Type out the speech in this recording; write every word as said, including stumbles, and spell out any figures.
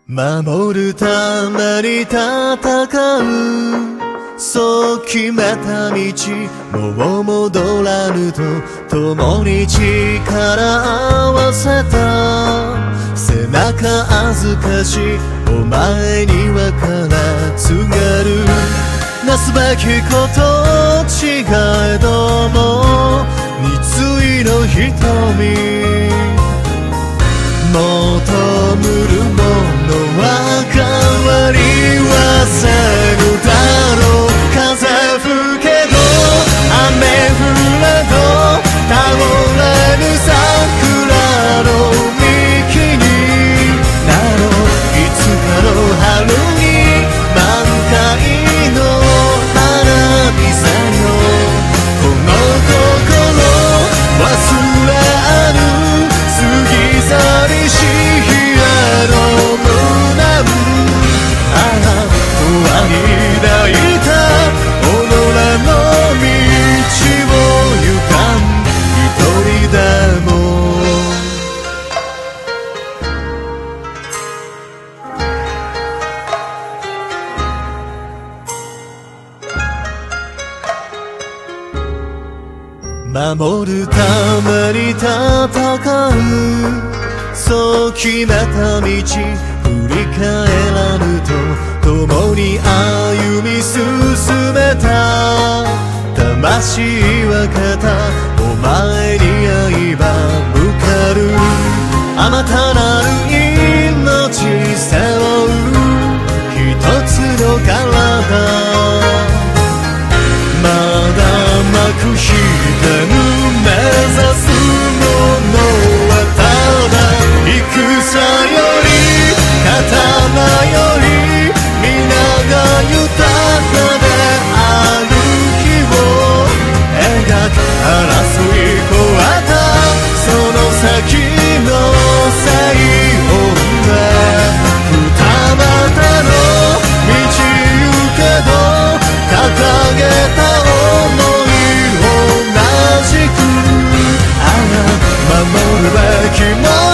守るために戦う、そう決めた道、もう戻らぬと共に力合わせた。背中預かしお前にはから継げる。なすべきこと違えども三井の瞳、求むるものは変わりはせぬだろう。風吹けど雨降れど倒れぬ桜の幹になろう。いつかの春に満開の花火さよ、この心忘れある過ぎ去りし日への無念。ああ永遠に抱いた己の道を行かん一人でも。守るために戦う、そう決めた道振り返らぬと共に歩み進めた。魂は肩お前に愛は向かる。あまたなる命背負う一つの体、まだ幕引けぬ目指すものはただ戦より刀より皆が豊かである日を描く。争い越えたその先の正音で二股の道行けど掲げた想い同じく、ああ守るべきもの